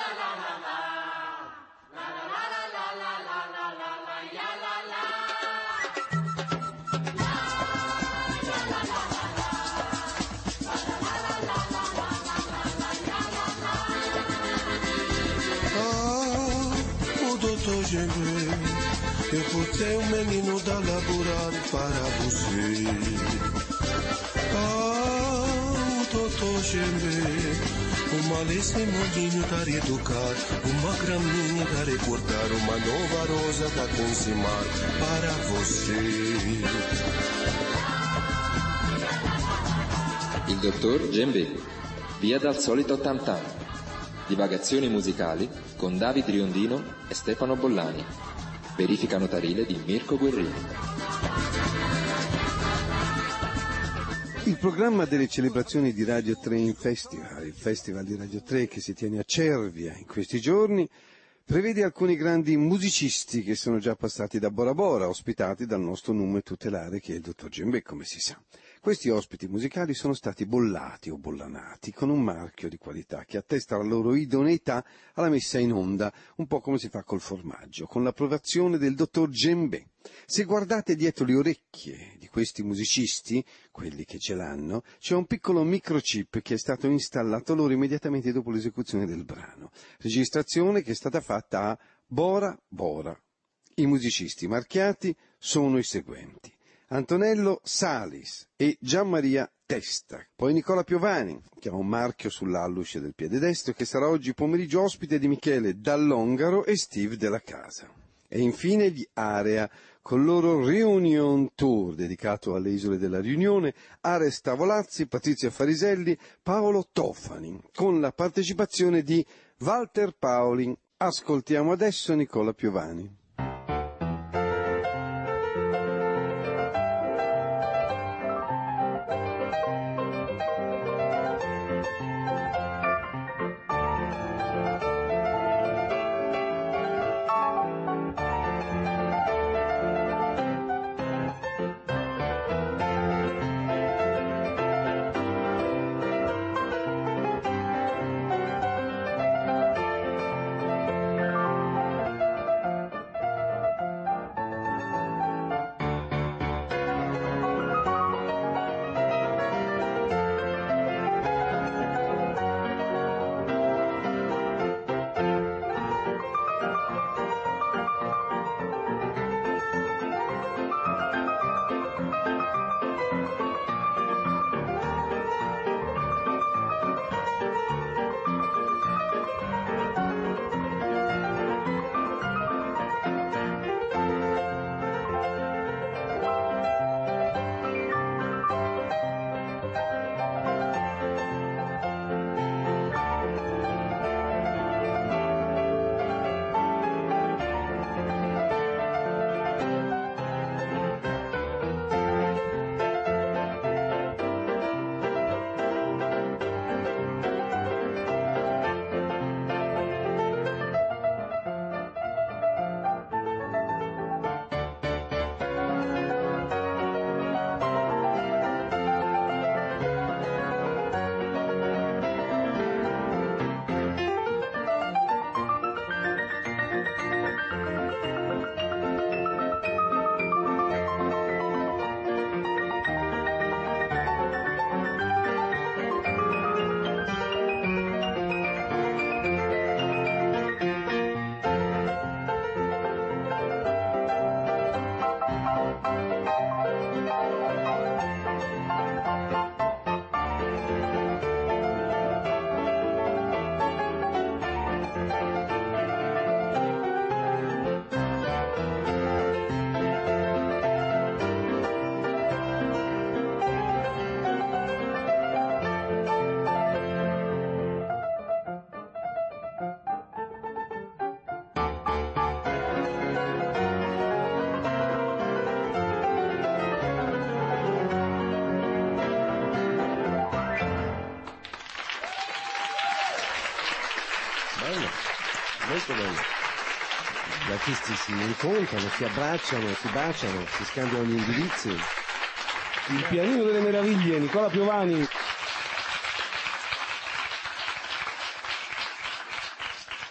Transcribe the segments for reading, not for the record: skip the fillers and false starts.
Eu botei um menino da laborar para você. Ah, o doutor Gembe, uma lista moldinho da educar, uma graminha da recordar, uma nova rosa da consimar para você. Il dottor Gembe, via dal solito tam tam. Divagazioni musicali con David Riondino e Stefano Bollani. Verifica notarile di Mirko Guerrini. Il programma delle celebrazioni di Radio 3 in Festival, il Festival di Radio 3 che si tiene a Cervia in questi giorni, prevede alcuni grandi musicisti che sono già passati da Bora Bora, ospitati dal nostro nome tutelare che è il dottor Gembe, come si sa. Questi ospiti musicali sono stati bollati o bollanati con un marchio di qualità che attesta la loro idoneità alla messa in onda, un po' come si fa col formaggio, con l'approvazione del dottor Gembe. Se guardate dietro le orecchie di questi musicisti, quelli che ce l'hanno, c'è un piccolo microchip che è stato installato loro immediatamente dopo l'esecuzione del brano. Registrazione che è stata fatta a Bora Bora. I musicisti marchiati sono i seguenti: Antonello Salis e Gianmaria Testa, poi Nicola Piovani, che ha un marchio sull'alluce del piede destro, che sarà oggi pomeriggio ospite di Michele Dall'Ongaro e Steve Della Casa. E infine gli Area, con il loro Reunion Tour, dedicato alle isole della Riunione, Ares Tavolazzi, Patrizia Fariselli, Paolo Tofani, con la partecipazione di Walter Paoli. Ascoltiamo adesso Nicola Piovani. Molto bello. Gli artisti si incontrano, si abbracciano, si baciano, si scambiano gli indirizzi. Il pianino delle meraviglie, Nicola Piovani.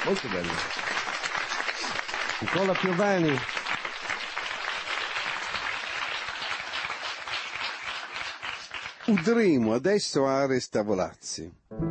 molto bello. Nicola Piovani. Udremo adesso Ares Tavolazzi.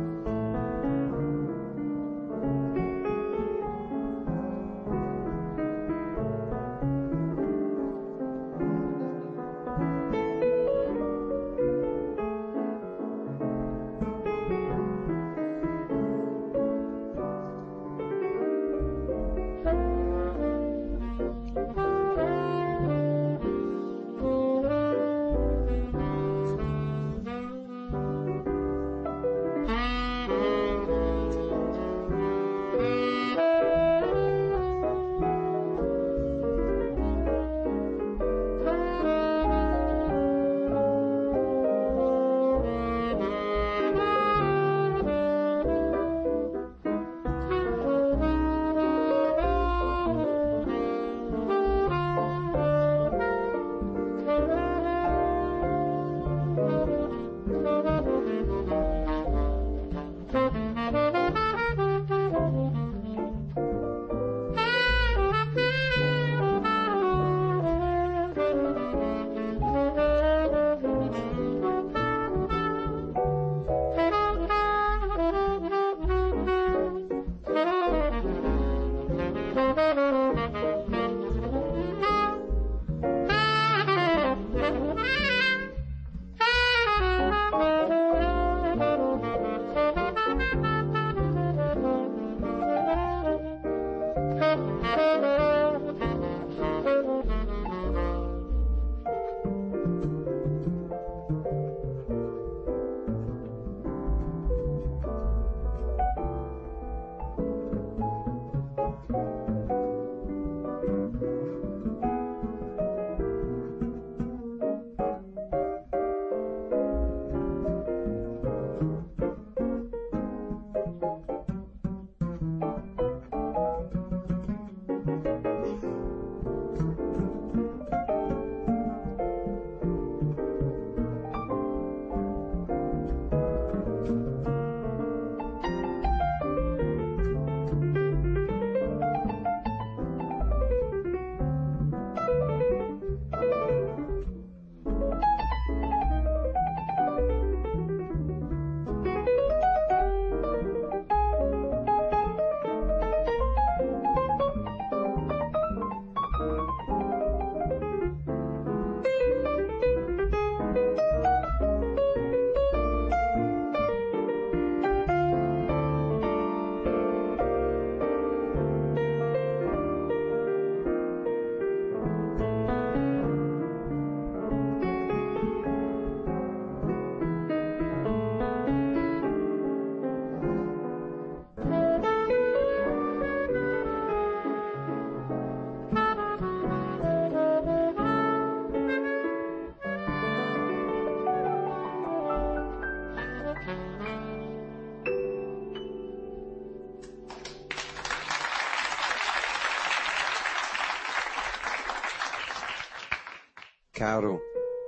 Caro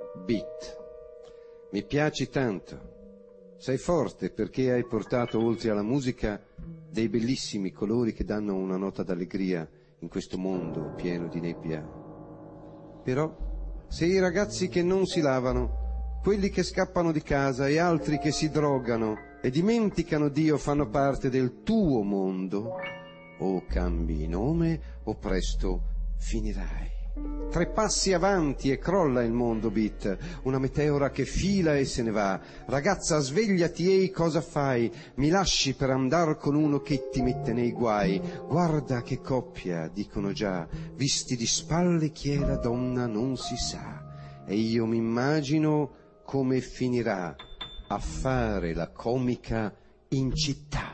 Beat, mi piaci tanto, sei forte perché hai portato oltre alla musica dei bellissimi colori che danno una nota d'allegria in questo mondo pieno di nebbia. Però se i ragazzi che non si lavano, quelli che scappano di casa e altri che si drogano e dimenticano Dio fanno parte del tuo mondo, o cambi nome o presto finirai. 3 passi avanti e crolla il mondo, Beat, una meteora che fila e se ne va. Ragazza, svegliati, ehi, cosa fai? Mi lasci per andar con uno che ti mette nei guai. Guarda che coppia, dicono già, visti di spalle chi è la donna non si sa. E io mi immagino come finirà a fare la comica in città.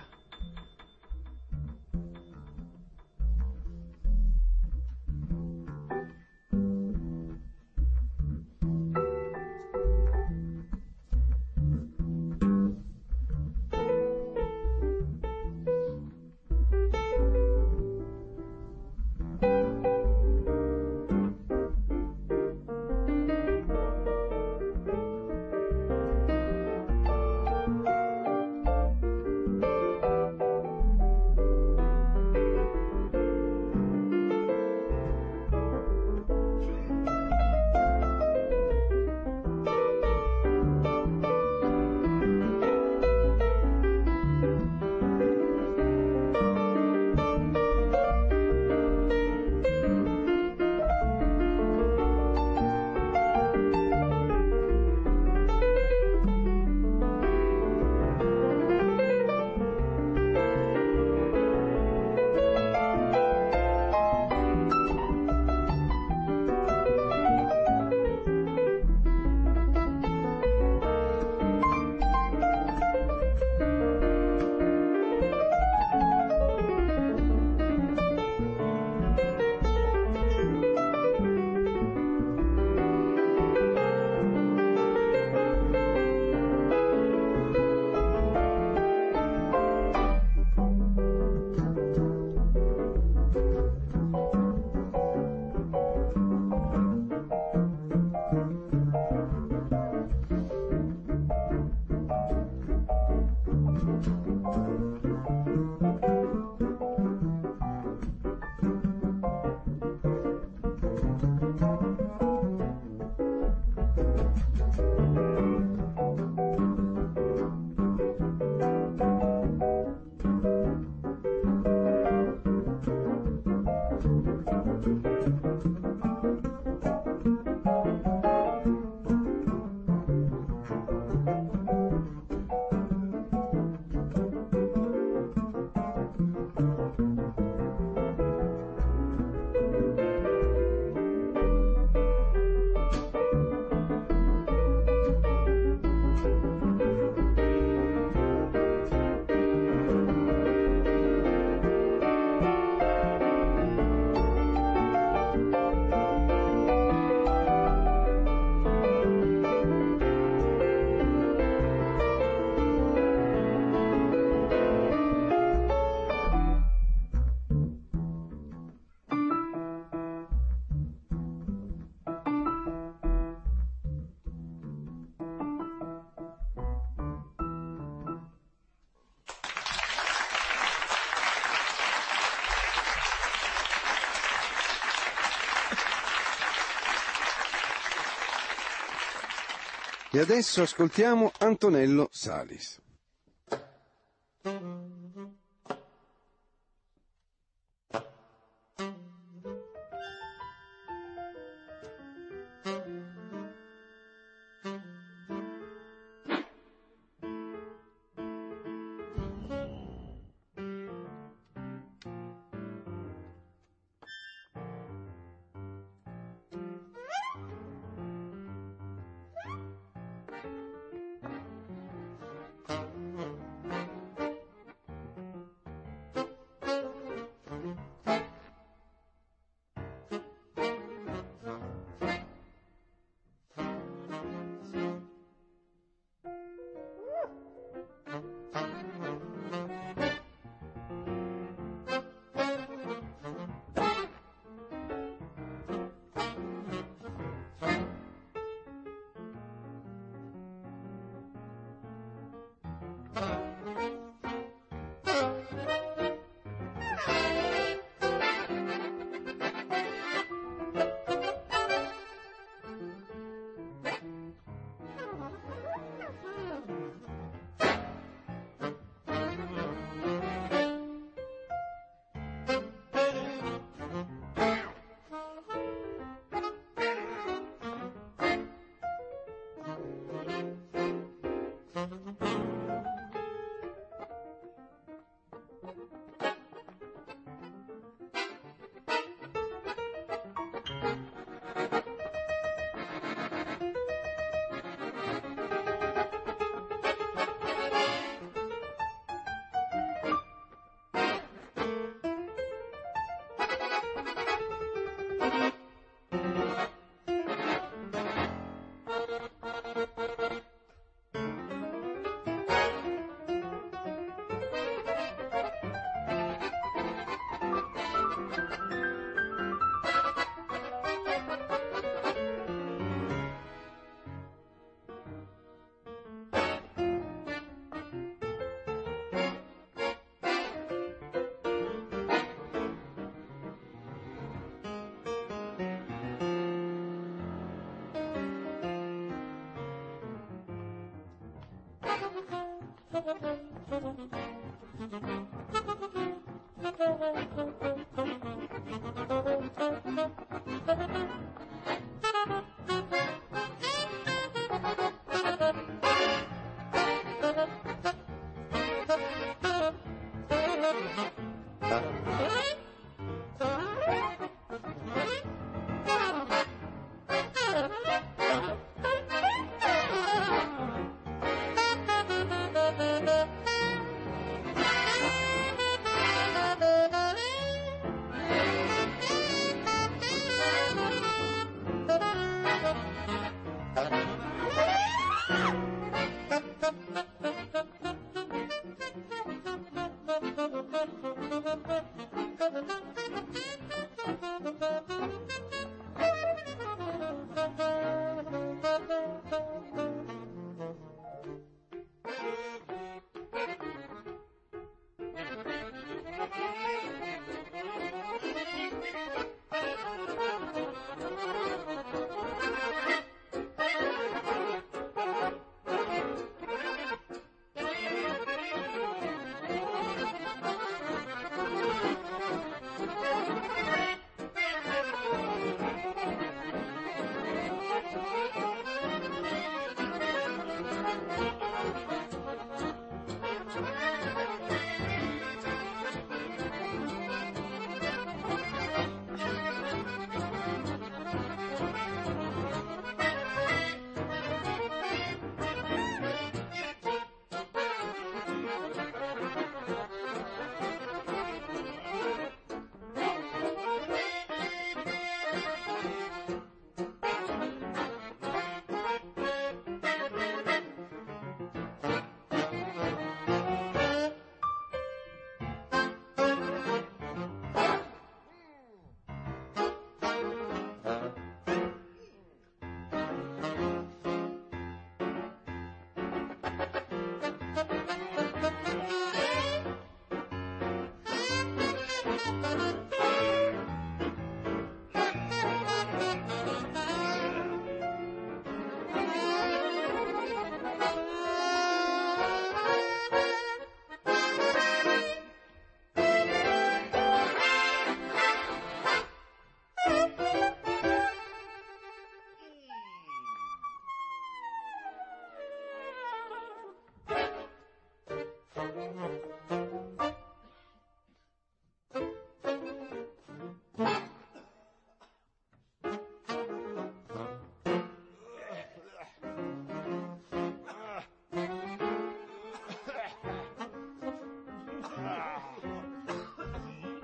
E adesso ascoltiamo Antonello Salis.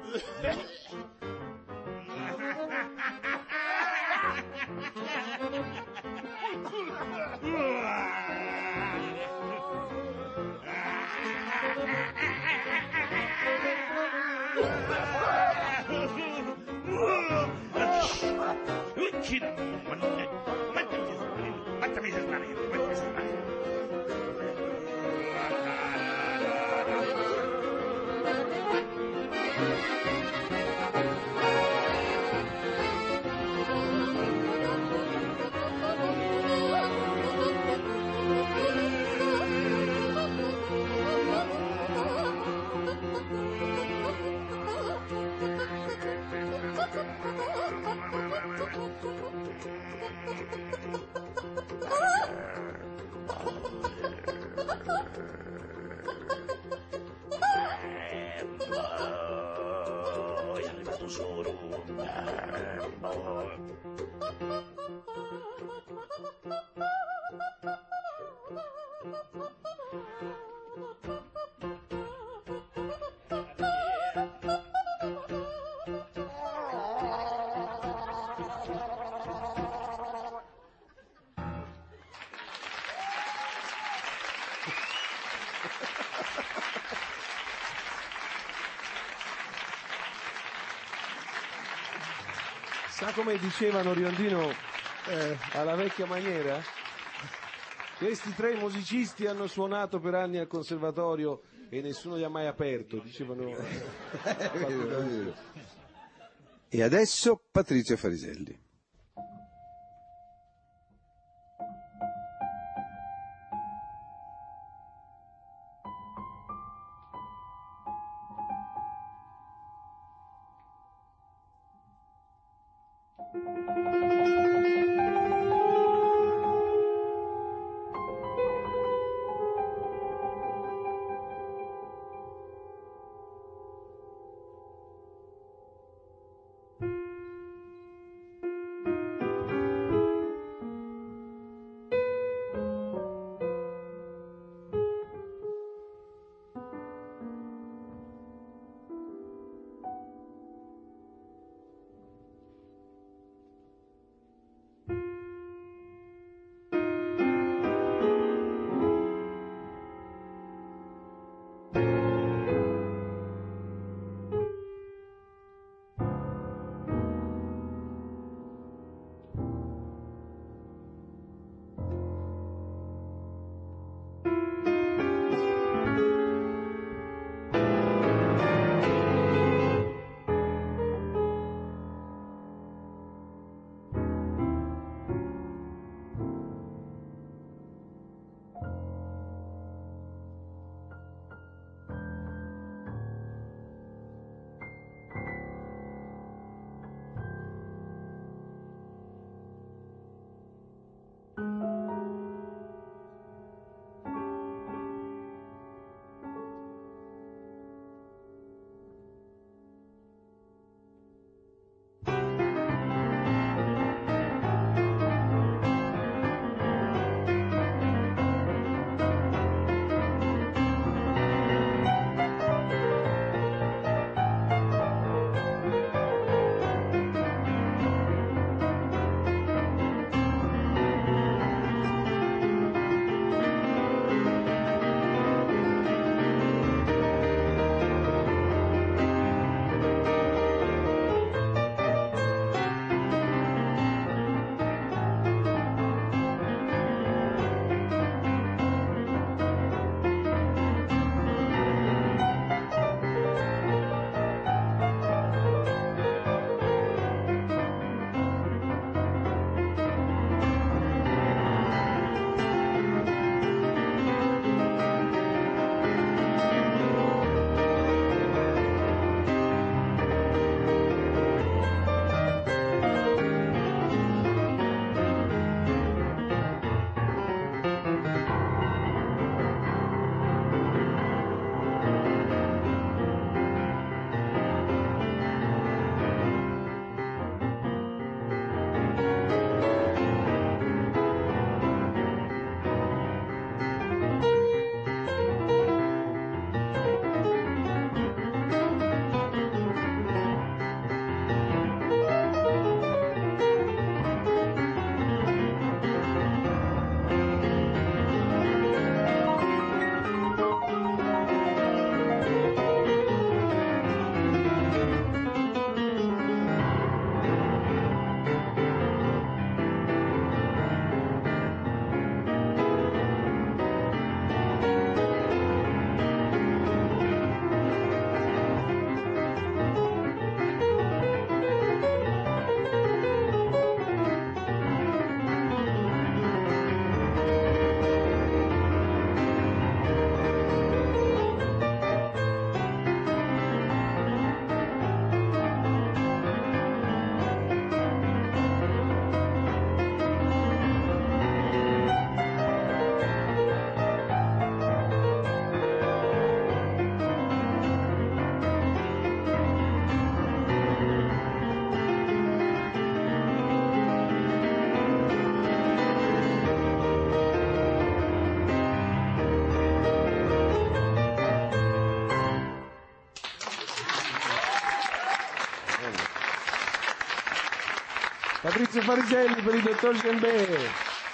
È arrivato solo. Sa come dicevano Riondino alla vecchia maniera? Questi tre musicisti hanno suonato per anni al conservatorio e nessuno li ha mai aperto, dicevano. E adesso Patrizio Fariselli. Patrizio Pariselli per il dottor Djembe.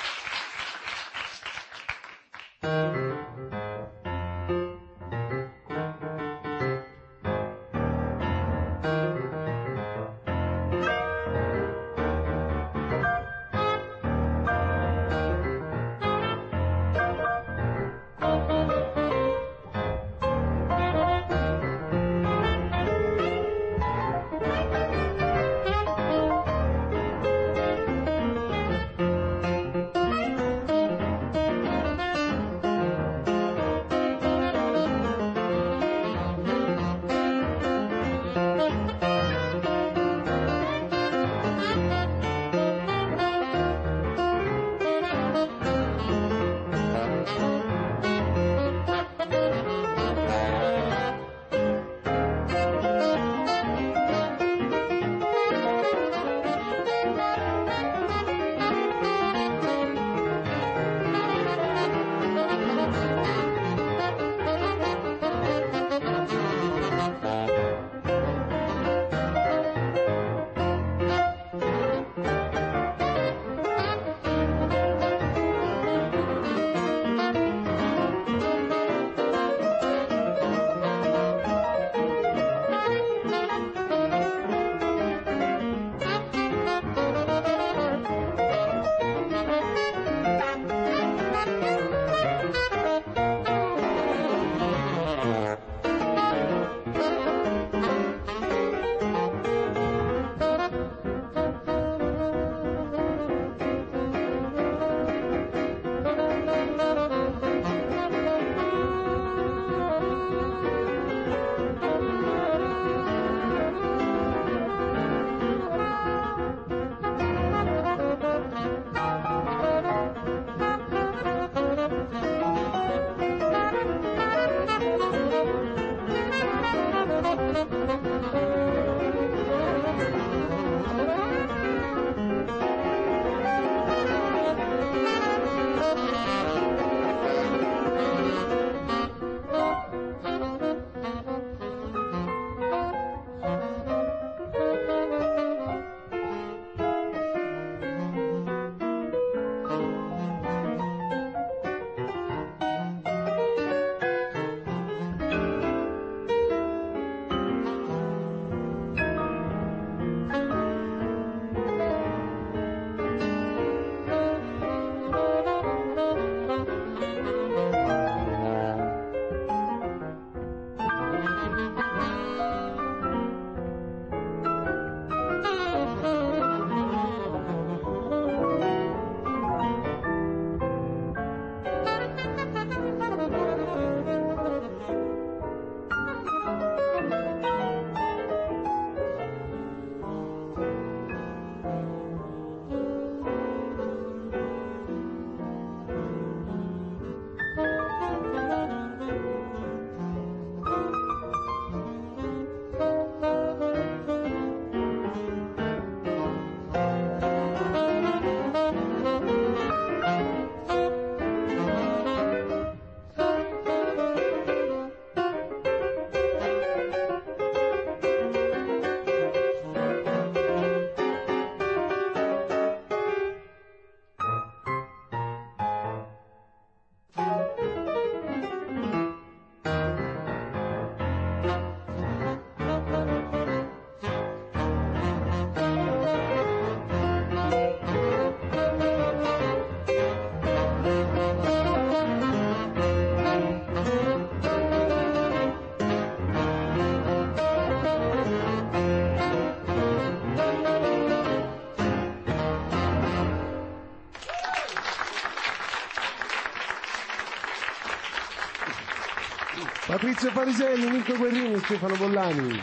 Patrizio Pariselli, Nico Guerrini, Stefano Bollani.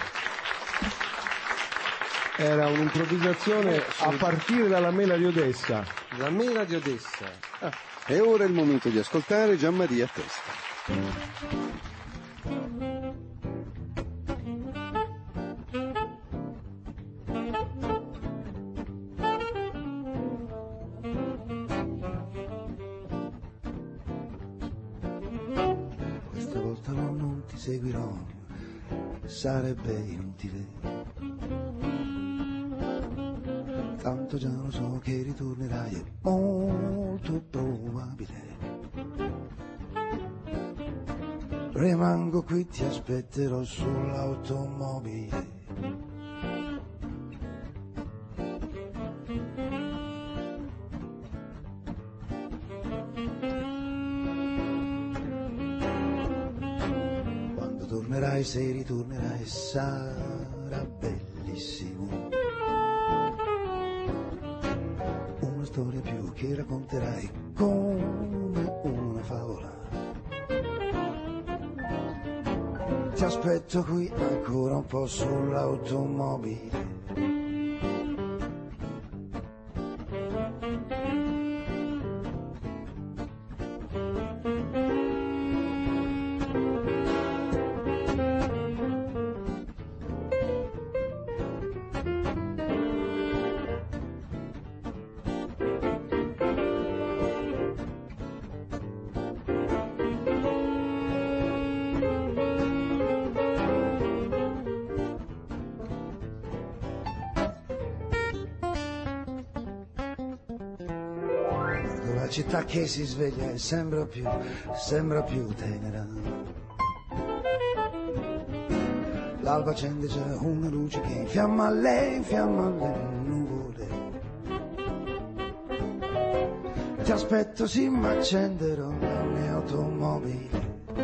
Era un'improvvisazione a partire dalla Mela di Odessa. La Mela di Odessa. E ora è il momento di ascoltare Gianmaria Testa. Questa volta non ti seguirò, sarebbe inutile. tanto già lo so che ritornerai, è molto probabile. Rimango qui, ti aspetterò sull'automobile. Quando tornerai, se ritornerai, sarà bellissimo. Una storia più che racconterai come una favola. Ti aspetto qui ancora un po' sull'automobile. La città che si sveglia e sembra più tenera. L'alba accende già una luce che infiamma le nuvole. Ti aspetto, sì, ma accenderò la mia automobile.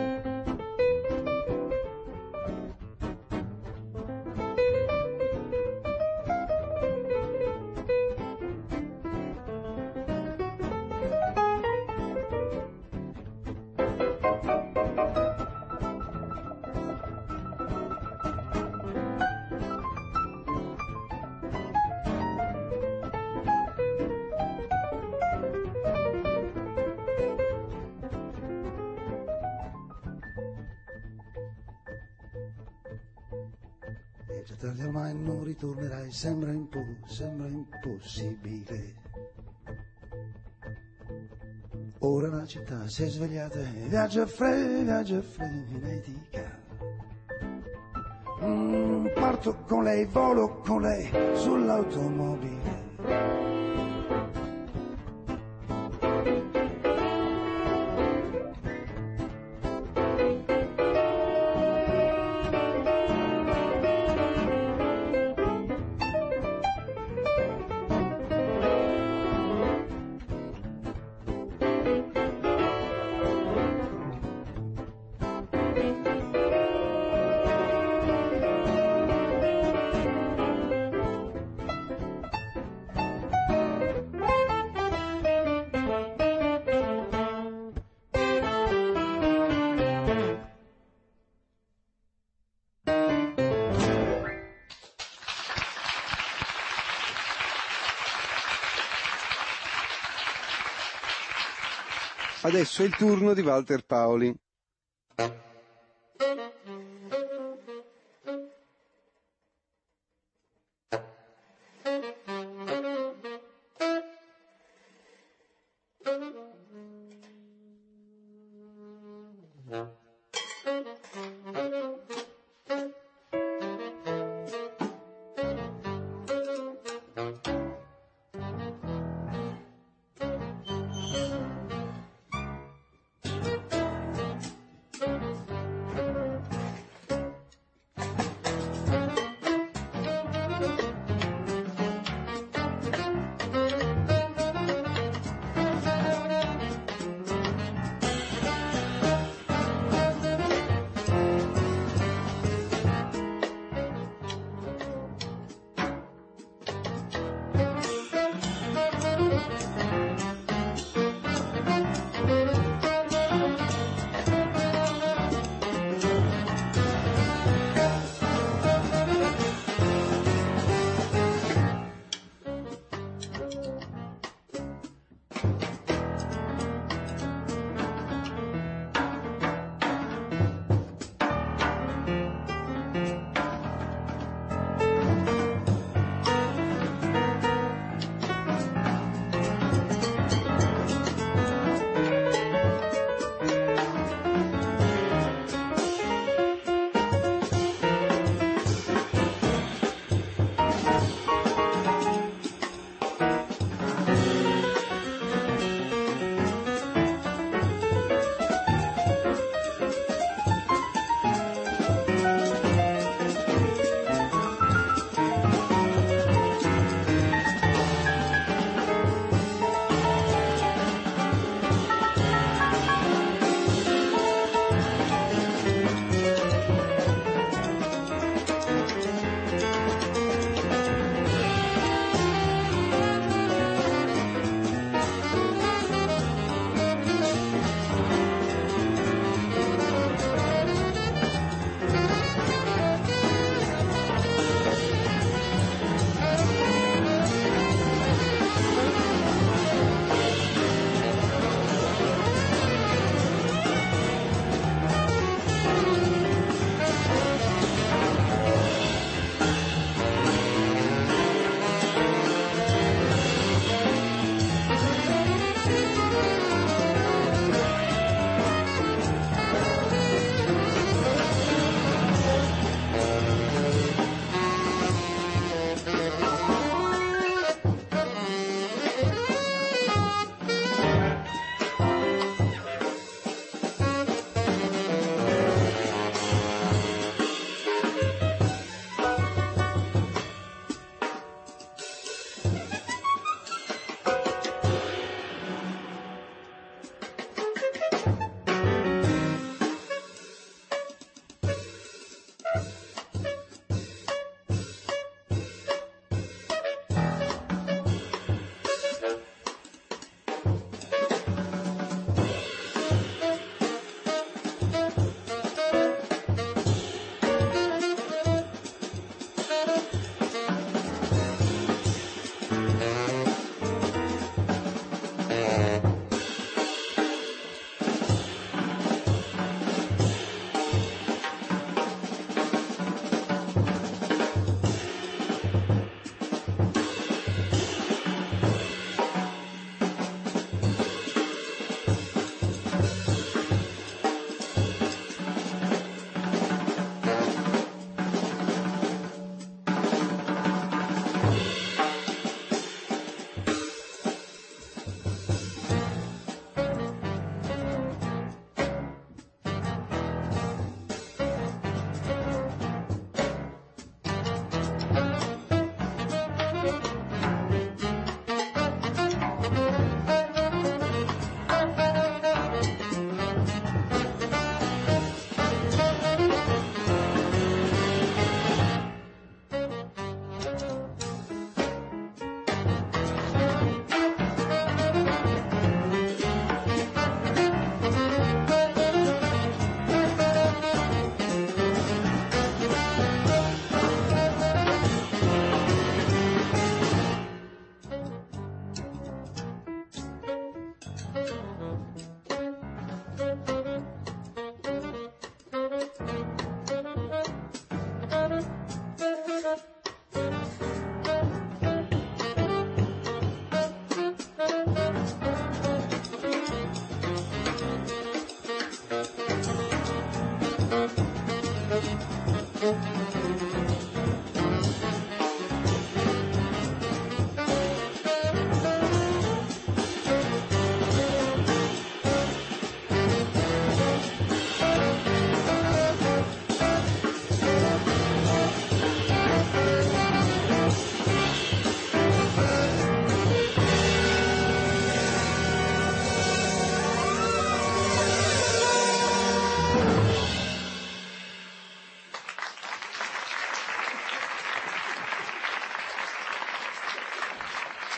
E già tardi ormai non ritornerai, sembra impossibile. Ora la città si è svegliata e viaggia frenetica. Parto con lei, volo con lei sull'automobile. Adesso è il turno di Walter Paoli.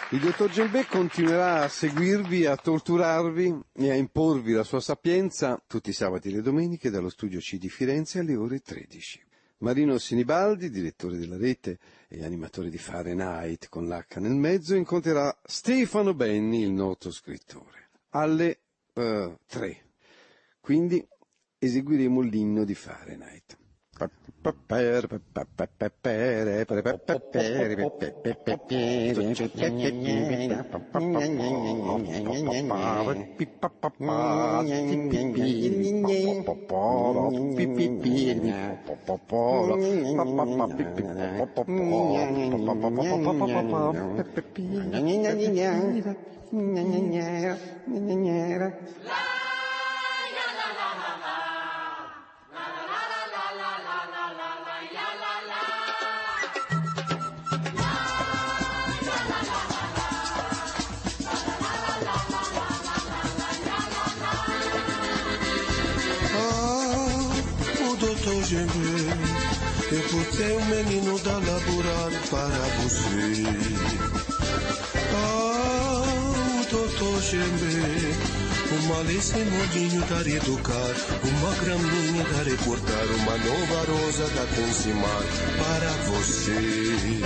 Il dottor Djembe continuerà a seguirvi, a torturarvi e a imporvi la sua sapienza tutti i sabati e le domeniche dallo studio C di Firenze alle ore 13. Marino Sinibaldi, direttore della rete e animatore di Fahrenheit con l'H nel mezzo, incontrerà Stefano Benni, il noto scrittore, alle 3. Quindi eseguiremo l'inno di Fahrenheit. Eu botei um menino da laborar para você. Ah, o doutor Djembe, uma lei modinho da reeducar, uma graminha da recortar, uma nova rosa da consimar para você.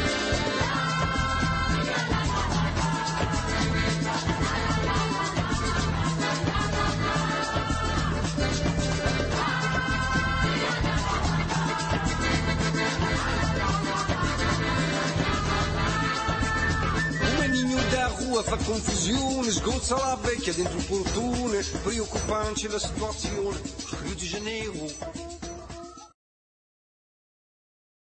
Fa confusione, sgozza la vecchia dentro il portone, preoccupante la situazione, Rio de Janeiro.